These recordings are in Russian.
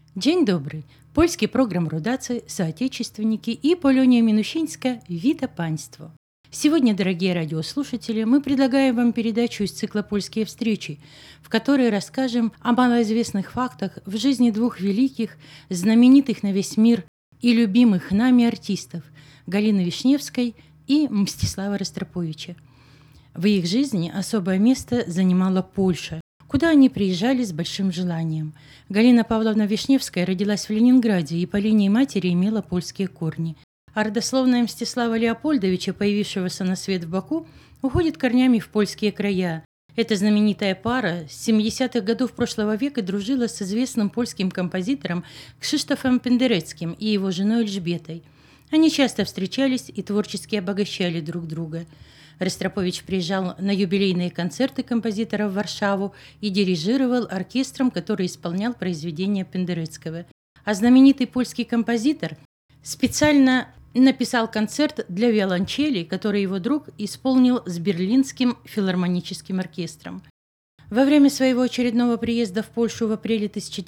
Dzień dobry. Polski program rodacy, соотечественники и Полония Минусинска «Вита панство». Сегодня, дорогие радиослушатели, мы предлагаем вам передачу из цикла «Польские встречи», в которой расскажем о малоизвестных фактах в жизни двух великих, знаменитых на весь мир и любимых нами артистов Галины Вишневской и Мстислава Ростроповича. В их жизни особое место занимала Польша, куда они приезжали с большим желанием. Галина Павловна Вишневская родилась в Ленинграде и по линии матери имела польские корни. А родословная Мстислава Леопольдовича, появившегося на свет в Баку, уходит корнями в польские края. Эта знаменитая пара с 70-х годов прошлого века дружила с известным польским композитором Кшиштофом Пендерецким и его женой Эльжбетой. Они часто встречались и творчески обогащали друг друга. Ростропович приезжал на юбилейные концерты композитора в Варшаву и дирижировал оркестром, который исполнял произведения Пендерецкого. А знаменитый польский композитор специально написал концерт для виолончели, который его друг исполнил с Берлинским филармоническим оркестром. Во время своего очередного приезда в Польшу в апреле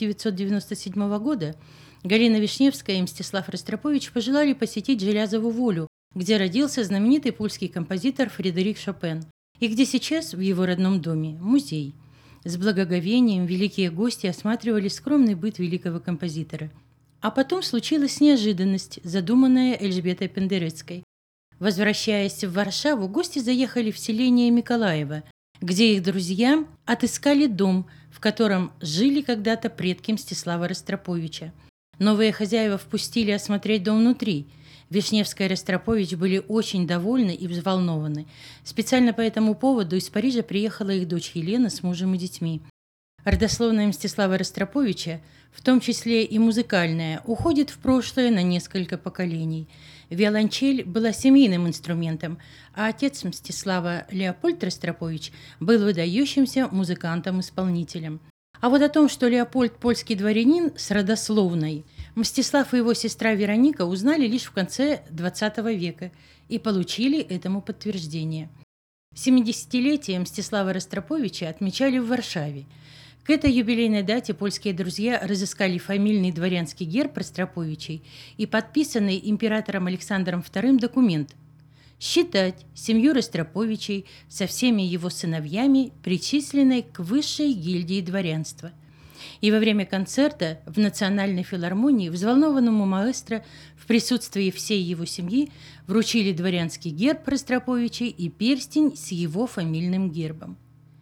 1997 года Галина Вишневская и Мстислав Ростропович пожелали посетить Желязову Волю, где родился знаменитый польский композитор Фредерик Шопен, и где сейчас в его родном доме музей. С благоговением великие гости осматривали скромный быт великого композитора. А потом случилась неожиданность, задуманная Эльжбетой Пендерецкой. Возвращаясь в Варшаву, гости заехали в селение Миколаево, где их друзья отыскали дом, в котором жили когда-то предки Мстислава Ростроповича. Новые хозяева впустили осмотреть дом внутри. Вишневская и Ростропович были очень довольны и взволнованы. Специально по этому поводу из Парижа приехала их дочь Елена с мужем и детьми. Родословная Мстислава Ростроповича, в том числе и музыкальная, уходит в прошлое на несколько поколений. Виолончель была семейным инструментом, а отец Мстислава Леопольд Ростропович был выдающимся музыкантом-исполнителем. А вот о том, что Леопольд польский дворянин с родословной, Мстислав и его сестра Вероника узнали лишь в конце XX века и получили этому подтверждение. 70-летие Мстислава Ростроповича отмечали в Варшаве. К этой юбилейной дате польские друзья разыскали фамильный дворянский герб Ростроповичей и подписанный императором Александром II документ считать семью Ростроповичей со всеми его сыновьями причисленной к высшей гильдии дворянства. И во время концерта в Национальной филармонии взволнованному маэстро в присутствии всей его семьи вручили дворянский герб Ростроповичей и перстень с его фамильным гербом.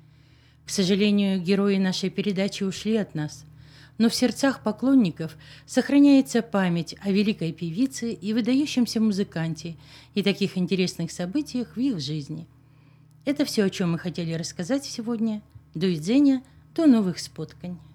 К сожалению, герои нашей передачи ушли от нас, но в сердцах поклонников сохраняется память о великой певице и выдающемся музыканте и таких интересных событиях в их жизни. Это все, о чем мы хотели рассказать сегодня. До видения, до новых споткань.